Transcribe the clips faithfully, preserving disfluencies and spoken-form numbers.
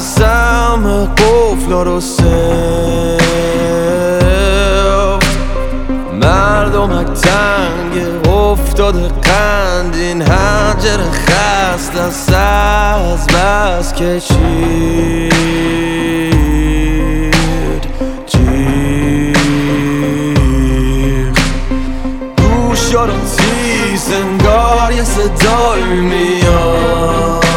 بستم قفلا رو سفت، مردمک تنگ افتاده قند، این هنجر خست است از بس کشید جیغ. گوشا رو تیز انگار یه صدای میاد،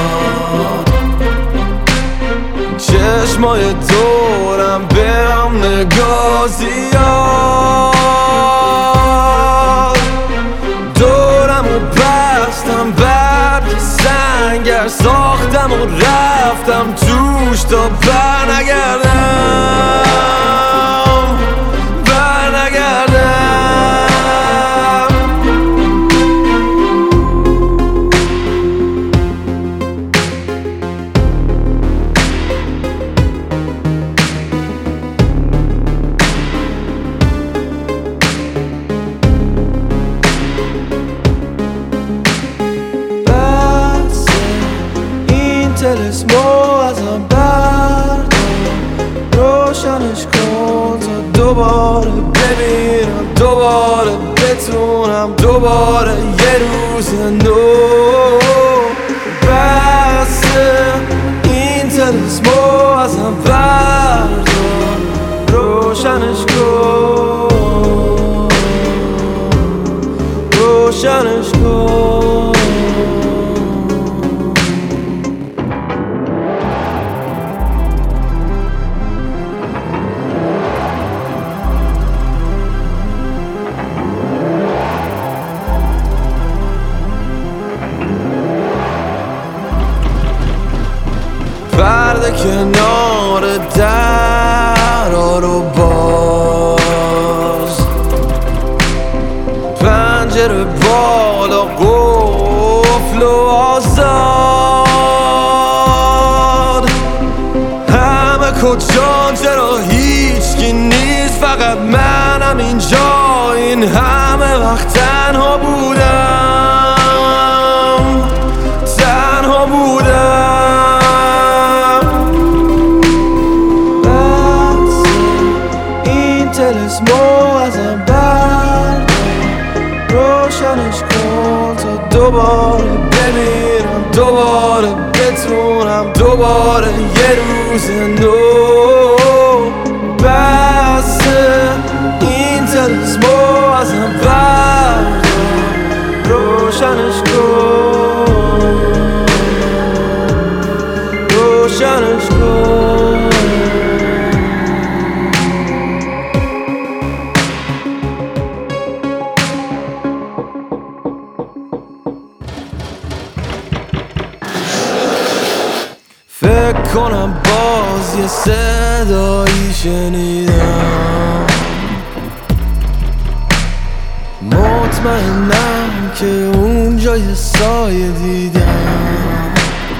چشمای دورم به هم نگاه زیاد، دورم و بستم برگ سنگر ساختم و رفتم توش تا بر نگردم بر نگردم. تلسمو ازم بردار، روشنش کن تا دوباره ببینم، دوباره بتونم، دوباره یه روز نو. بسه این تلسمو ازم بردار، روشنش کن روشنش کن. پرده کنار درا رو باز، پنجره بالا قفل و آزاد. همه کجان چرا هیچکی نیست، فقط منم اینجا، این همه وقت تنها بودم تنها بودم. تلسمو ازم بردار، روشنش کن تا دوباره ببینم، دوباره بتونم، دوباره یه روز نو. بسه این تلسمو ازم بردار، روشنش کن روشنش کن. فکر کنم باز یه صدایی شنیدم، مطمئنم که اونجا یه سایه دیدم.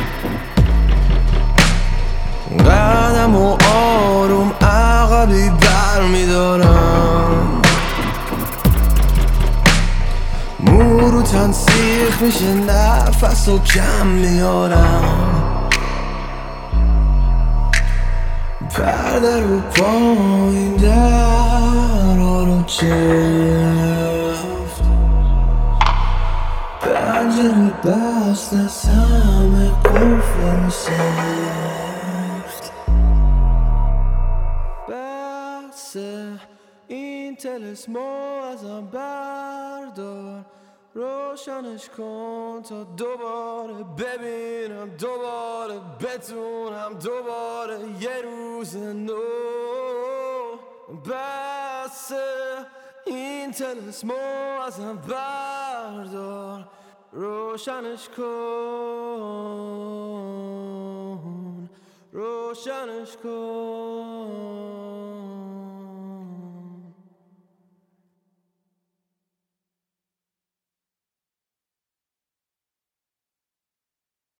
قدم و آروم عقبی بر میدارم، مو رو تن سیخ میشه، نفس و کم میارم. پرده رو پایین درا رو چفت، پنجره بست از همه قفل رو سفت. بسه این تلسمو ازم بردار، روشنش کن تا دوباره ببینم، دوباره بتونم، دوباره یه روز نو. بسه این تلسمو ازم بردار، روشنش کن روشنش کن.